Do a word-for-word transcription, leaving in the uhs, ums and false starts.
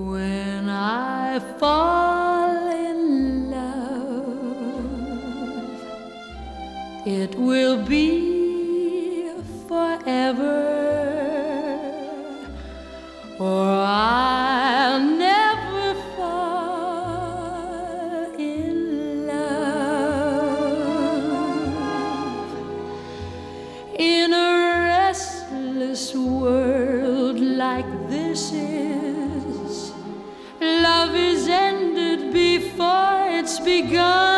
When I fall in love, it will be forever, or I'll never fall in love. In a restless world like this is, love is ended before it's begun.